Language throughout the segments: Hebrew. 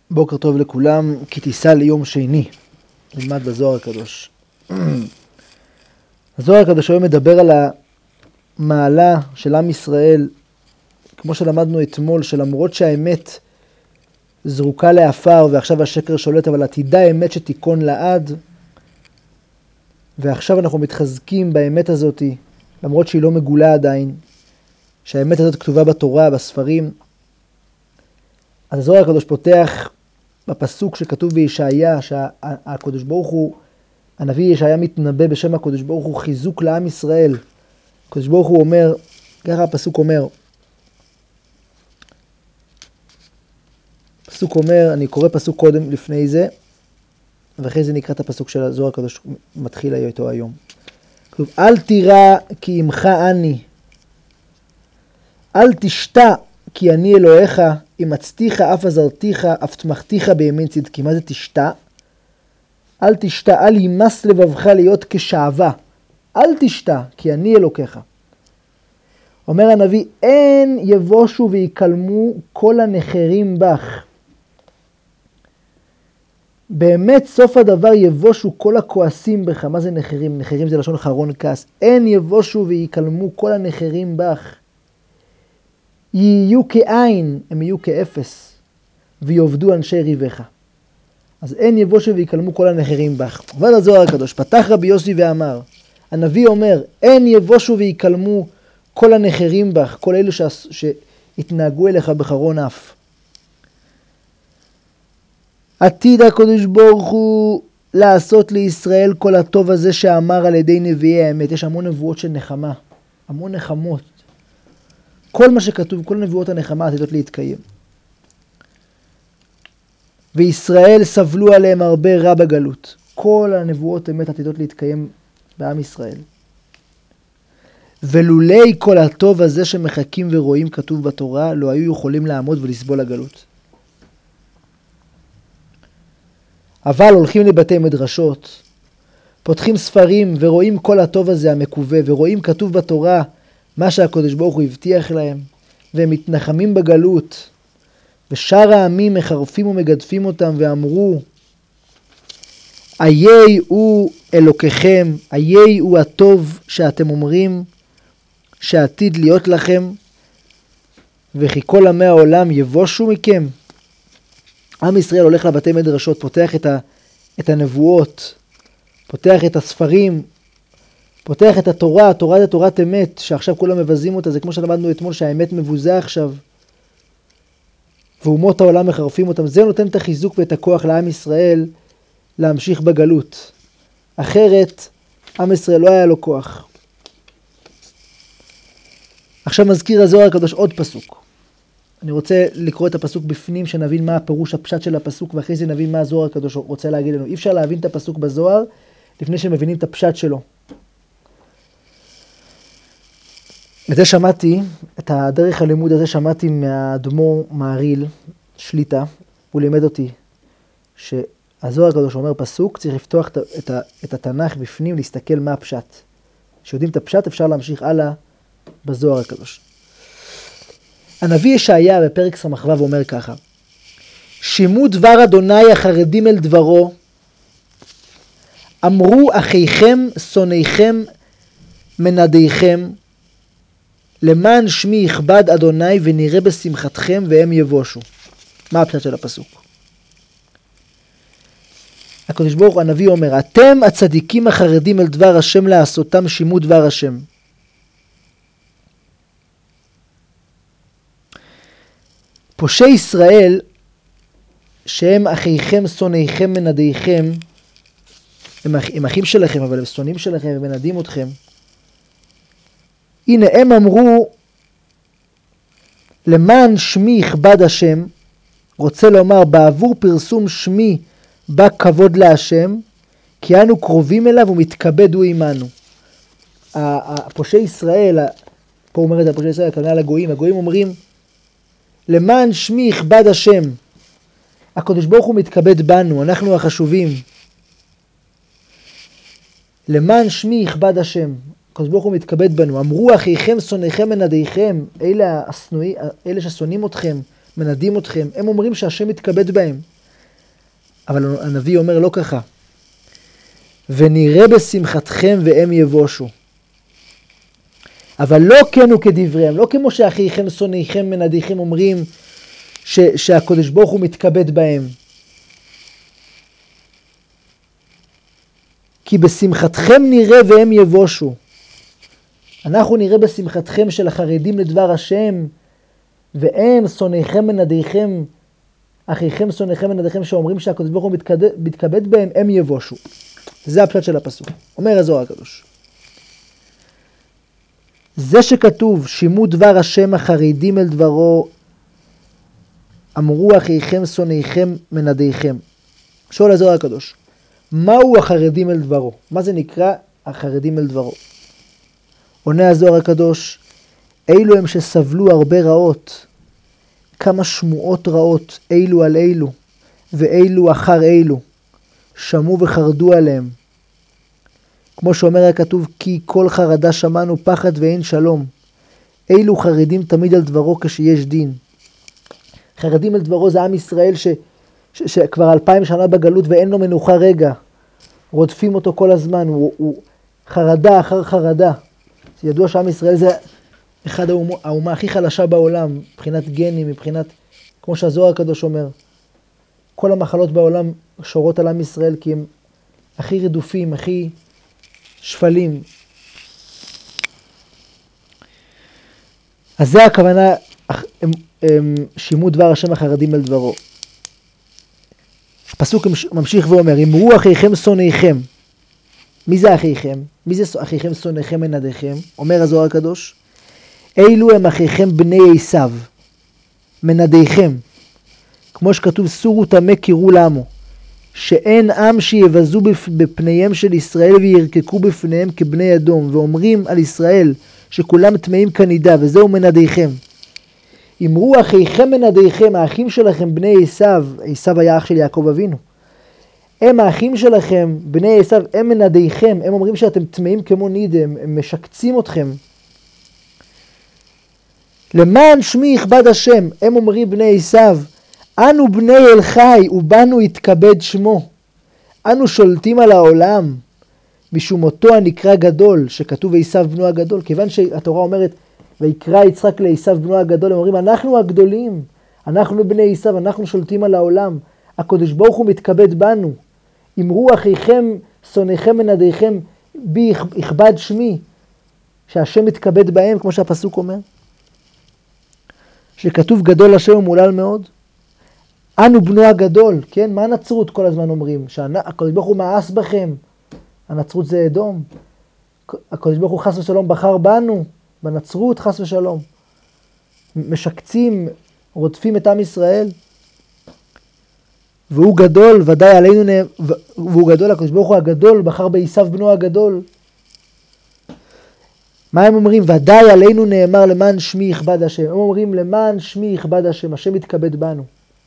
בוקר טוב לכולם, כי תיסע ליום שני, נלמד בזוהר הקדוש. הזוהר הקדוש היום מדבר על המעלה של עם ישראל, כמו שלמדנו אתמול, שלמרות שהאמת זרוקה לאפר ועכשיו השקר שולט, אבל עתידה האמת שתיכון לעד, ועכשיו אנחנו מתחזקים באמת הזאת, למרות שהיא לא מגולה עדיין, שהאמת הזאת כתובה בתורה, בספרים. אז הזוהר הקדוש פותח בפסוק שכתוב בישעיה, שהקדוש ברוך הוא, הנביא ישעיה מתנבא בשם הקדוש ברוך הוא חיזוק לעם ישראל. הקדוש ברוך הוא אומר, ככה הפסוק אומר, פסוק אומר, אני קורא פסוק קודם לפני זה, ואחרי זה נקרא את הפסוק של הזוהר הקדוש, מתחיל איתו היום. כתוב, אל תירא כי עמך אני, אל תשתא כי אני אלוהיך, אם אצתיך אף עזרתיך, אף תמכתיך בימין צדקי. מה זה תשתא? אל תשתא, אל ימס לבבך להיות כשעבה. אל תשתא, כי אני אלוקיך. אומר הנביא, אין יבושו ויקלמו כל הנחרים בך. באמת סוף הדבר יבושו כל הכועסים בך. מה זה נחרים? נחרים זה לשון חרון כעס. אין יבושו ויקלמו כל הנחרים בך. יהיו כאין, הם יהיו כאפס, ויובדו אנשי ריבך. אז אין יבושו ויקלמו כל הנחרים בך. אומר הזוהר הקדוש, פתח רבי יוסי ואמר, הנביא אומר, אין יבושו ויקלמו כל הנחרים בך, כל אלו שהתנהגו אליך בחרון אף. עתיד הקדוש ברוך הוא לעשות לישראל כל הטוב הזה שאמר על ידי נביאי האמת. יש המון נבואות של נחמה, המון נחמות. כל מה שכתוב, כל נבואות הנחמה עתידות להתקיים. וישראל סבלו עליהם הרבה רע בגלות. כל הנבואות אמת עתידות להתקיים בעם ישראל. ולולי כל הטוב הזה שמחכים ורואים כתוב בתורה, לא היו יכולים לעמוד ולסבול הגלות. אבל הולכים לבתי מדרשות, פותחים ספרים ורואים כל הטוב הזה המקווה, ורואים כתוב בתורה מה שהקדוש ברוך הוא הבטיח להם, והם מתנחמים בגלות, ושאר העמים מחרפים ומגדפים אותם ואמרו, איי הוא אלוקיכם, איי הוא הטוב שאתם אומרים שעתיד להיות לכם, וכי כל עמי העולם יבושו מכם. עם ישראל הולך לבתי מדרשות, פותח את הנבואות, פותח את הספרים, פותח את התורה. התורה זה תורת אמת, שעכשיו כולם מבזים אותה. זה כמו שלמדנו אתמול שהאמת מבוזה עכשיו, ואומות העולם מחרפים אותם. זה נותן את החיזוק ואת הכוח לעם ישראל להמשיך בגלות. אחרת עם ישראל לא היה לו כוח. עכשיו מזכיר הזוהר הקדוש עוד פסוק. אני רוצה לקרוא את הפסוק בפנים, שנבין מה הפירוש הפשט של הפסוק, ואחרי זה נבין מה הזוהר הקדוש רוצה להגיד לנו. אי אפשר להבין את הפסוק בזוהר לפני שמבינים את הפשט שלו. וזה שמעתי, את הדרך הלימוד הזה שמעתי מהאדמו"ר מהרי"ל שליטה. הוא לימד אותי שהזוהר הקדוש אומר פסוק, צריך לפתוח את התנ"ך בפנים, להסתכל מה הפשט. כשיודעים את הפשט אפשר להמשיך הלאה בזוהר הקדוש. הנביא ישעיה בפרק סמ"ו אומר ככה, שימו דבר אדוני החרדים אל דברו, אמרו אחיכם שונאיכם מנדיכם, למען שמי יכבד אדוני ונראה בשמחתכם והם יבושו. מה הפשט של הפסוק? הקדוש ברוך הוא הנביא אומר, אתם הצדיקים החרדים אל דבר השם לעשותם, שימו דבר השם. פושעי ישראל, שהם אחיכם שונאיכם מנדיכם, הם אחים שלכם, אבל הם שונאים שלכם ומנדים אתכם. הנה הם אמרו, למען שמי יכבד השם, רוצה לומר בעבור פרסום שמי בא כבוד להשם, כי אנו קרובים אליו ומתכבד הוא עמנו. הפושעי ישראל, פה אומרת הפושעי ישראל, הכוונה לגויים, הגויים אומרים, למען שמי יכבד השם, הקדוש ברוך הוא מתכבד בנו, אנחנו החשובים. למען שמי יכבד השם, הקדוש ברוך הוא מתכבד בנו. אמרו אחיכם שונאיכם מנדיכם, אלה ששונאים אתכם, מנדים אתכם, הם אומרים שהשם מתכבד בהם. אבל הנביא אומר לא ככה. ונראה בשמחתכם והם יבושו. אבל לא כן הוא כדבריהם, לא כמו שאחיכם, שונאיכם, מנדיכם אומרים שהקדוש ברוך הוא מתכבד בהם. כי בשמחתכם נראה והם יבושו. אנחנו נראה בשמחתכם של החרדים לדבר השם, והם, שונאיכם, מנדיכם, אחיכם, שונאיכם, מנדיכם, שאומרים שהקדוש ברוך הוא מתכבד בהם, הם יבושו. זה הפשט של הפסוק. אומר הזוהר הקדוש. זה שכתוב, שימו דבר השם החרדים אל דברו, אמרו אחיכם, שונאיכם, מנדיכם. שואל הזוהר הקדוש, מהו החרדים אל דברו? מה זה נקרא החרדים אל דברו? עונה הזוהר הקדוש, אילו הם שסבלו הרבה רעות, כמה שמועות רעות, אילו על אילו, ואילו אחר אילו, שמעו וחרדו עליהם. כמו שאומר הכתוב, כי כל חרדה שמענו פחד ואין שלום. אילו חרדים תמיד על דברו כשיש דין. חרדים על דברו זה עם ישראל שכבר 2000 שנה בגלות ואין לו מנוחה רגע. רודפים אותו כל הזמן, הוא חרדה אחר חרדה. ידוע שעם ישראל זה אחד האומה הכי חלשה בעולם, מבחינת גנים, מבחינת, כמו שהזוהר הקדוש אומר, כל המחלות בעולם שורות על עם ישראל כי הם הכי רדופים, הכי שפלים. אז זה הכוונה, שימו דבר השם החרדים על דברו. הפסוק ממשיך ואומר, אמרו אחיכם שונאיכם. מי זה אחיכם? מי זה אחיכם שונאיכם מנדיכם? אומר הזוהר הקדוש, אילו הם אחיכם בני עשיו, מנדיכם. כמו שכתוב, סורו טמא קירו לעמו, שאין עם שיבזו בפניהם של ישראל וירקקו בפניהם כבני אדום, ואומרים על ישראל שכולם טמאים כנידה, וזהו מנדיכם. אמרו אחיכם מנדיכם, האחים שלכם בני עשיו, עשיו היה אח של יעקב אבינו, הם האחים שלכם, בני עשיו, הם מנדיכם, הם אומרים שאתם טמאים כמו נידה, הם משקצים אתכם. למען שמי יכבד השם, הם אומרים בני עשיו, אנו בני אל חי ובנו יתכבד שמו. אנו שולטים על העולם, משום אותו הנקרא גדול, שכתוב עשיו בנו הגדול. כיוון שהתורה אומרת, ויקרא יצחק לעשיו בנו הגדול, הם אומרים, אנחנו הגדולים, אנחנו בני עשיו, אנחנו שולטים על העולם. הקדוש ברוך הוא מתכבד בנו. אמרו אחיכם, שונאיכם מנדיכם, בי יכבד שמי, שהשם מתכבד בהם, כמו שהפסוק אומר. שכתוב גדול השם ומולל מאוד. אנו בנו הגדול, כן? מה הנצרות כל הזמן אומרים? שהקדוש ברוך הוא מאס בכם. הנצרות זה אדום. הקדוש ברוך הוא חס ושלום בחר בנו, בנצרות חס ושלום. משקצים, רודפים את עם ישראל. והוא גדול, ודאי עלינו, והוא גדול, הקדוש ברוך הוא הגדול, בחר בעשיו בנו הגדול. מה הם אומרים? ודאי עלינו נאמר למען שמי יכבד השם. הם אומרים למען שמי יכבד השם, השם מתכבד בנו.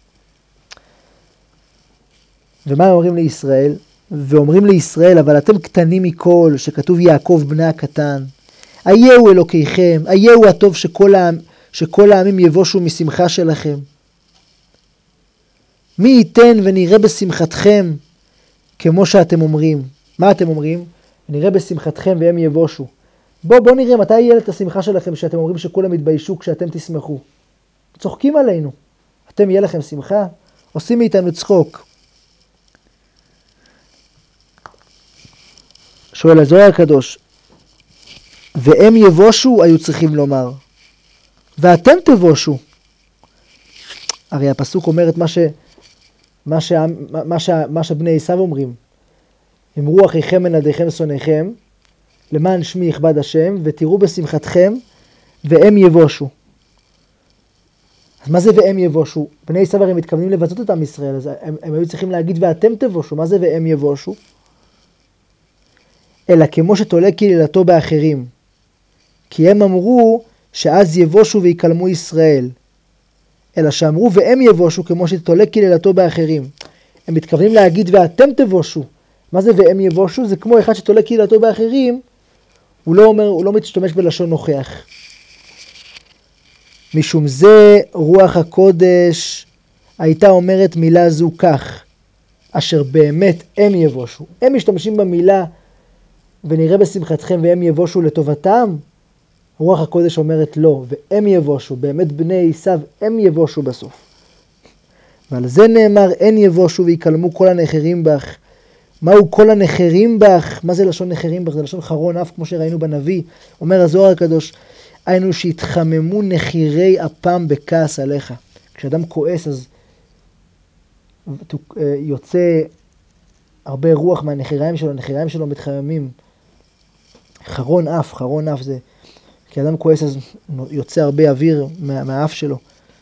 ומה הם אומרים לישראל? ואומרים לישראל, אבל אתם קטנים מכל, שכתוב יעקב בני הקטן. אייהו אלוקיכם, אייהו הטוב שכל העמים יבושו משמחה שלכם. מי ייתן ונראה בשמחתכם כמו שאתם אומרים. מה אתם אומרים? נראה בשמחתכם והם יבושו. בוא נראה מתי יהיה את השמחה שלכם שאתם אומרים שכולם יתביישו כשאתם תשמחו. צוחקים עלינו. אתם יהיה לכם שמחה? עושים מאיתנו צחוק. שואל הזוהר הקדוש, והם יבושו היו צריכים לומר, ואתם תבושו. הרי הפסוק אומר את מה שבני עשיו אומרים. אמרו אחיכם מנדיכם שונאיכם, למען שמי יכבד השם, ותראו בשמחתכם, והם יבושו. אז מה זה והם יבושו? בני עשיו הרי מתכוונים לבזות את עם ישראל, אז הם היו צריכים להגיד ואתם תבושו. מה זה והם יבושו? אלא כמו שתולה קללתו באחרים. כי הם אמרו שאז יבושו ויקלמו ישראל. אלא שאמרו והם יבושו כמו שתולה קללתו באחרים. הם מתכוונים להגיד ואתם תבושו. מה זה והם יבושו? זה כמו אחד שתולה קללתו באחרים, הוא לא משתמש בלשון נוכח. משום זה רוח הקודש הייתה אומרת מילה זו כך. אשר באמת הם יבושו. הם משתמשים במילה ונראה בשמחתכם והם יבושו לטובתם. רוח הקודש אומרת לא, והם יבושו, באמת בני עשיו הם יבושו בסוף. ועל זה נאמר אין יבושו ויקלמו כל הנחרים בך. מהו כל הנחרים בך? מה זה לשון נחרים בך? זה לשון חרון אף, כמו שראינו בנביא. אומר הזוהר הקדוש, היינו שהתחממו נחירי אפם בכעס עליך. כשאדם כועס אז יוצא הרבה רוח מהנחיריים שלו, הנחיריים שלו מתחממים. חרון אף זה, כי אדם כועס אז יוצא הרבה אוויר מהאף שלו.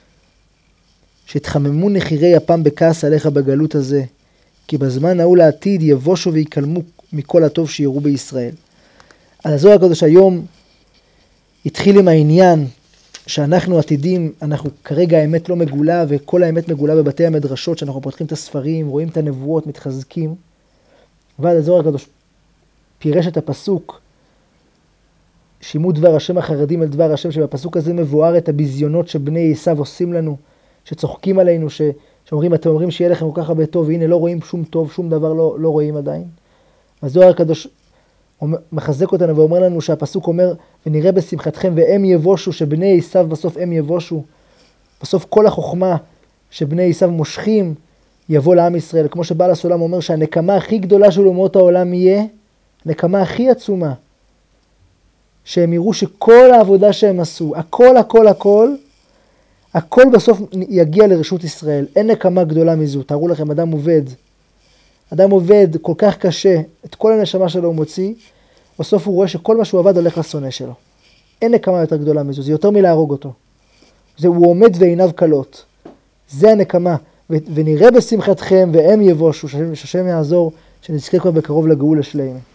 שהתחממו נחירי אפם בכעס עליך בגלות הזה, כי בזמן ההוא לעתיד יבושו ויקלמו מכל הטוב שיראו בישראל. אז הזוהר הקדוש היום התחיל עם העניין שאנחנו עתידים, אנחנו כרגע האמת לא מגולה, וכל האמת מגולה בבתי המדרשות, שאנחנו פותחים את הספרים, רואים את הנבואות, מתחזקים. אבל הזוהר הקדוש פירש את הפסוק, שימו דבר השם החרדים אל דבר השם, שבפסוק הזה מבואר את הביזיונות שבני עשיו עושים לנו, שצוחקים עלינו, שאומרים, אתם אומרים שיהיה לכם כל כך הרבה טוב, והנה לא רואים שום טוב, שום דבר לא רואים עדיין. הזוהר הקדוש מחזק אותנו ואומר לנו שהפסוק אומר, ונראה בשמחתכם והם יבושו, שבני עשיו בסוף הם יבושו. בסוף כל החוכמה שבני עשיו מושכים יבוא לעם ישראל. כמו שבעל הסולם אומר שהנקמה הכי גדולה של אומות העולם יהיה, נקמה הכי עצומה, שהם יראו שכל העבודה שהם עשו, הכל בסוף יגיע לרשות ישראל. אין נקמה גדולה מזו. תארו לכם, אדם עובד כל כך קשה, את כל הנשמה שלו הוא מוציא, בסוף הוא רואה שכל מה שהוא עבד הולך לשונא שלו. אין נקמה יותר גדולה מזו, זה יותר מלהרוג אותו. הוא עומד ועיניו קלות. זה הנקמה. ונראה בשמחתכם והם יבושו, שהשם יעזור, שנזכה כבר בקרוב לגאול השלם.